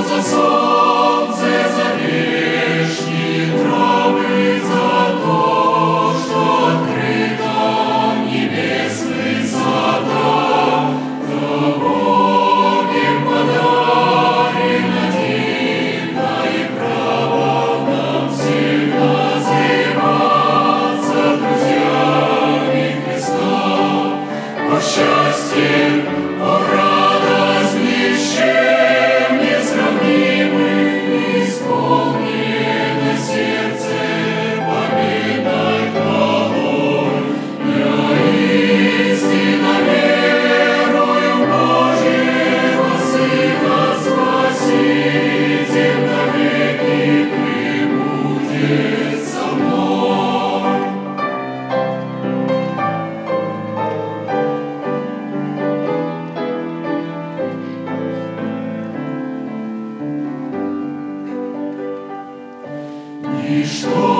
за солнце, за вешние травы, за то, что открыто небесные сада, за Богом подарено дивно и право нам всем называться друзьями Христа. О счастье, о радость ни с чем не сравнимы, исполнено сердце поминать хвалой. Я истинно верую в Божьего Сына, Спаситель навеки пребудет со мной. Ничто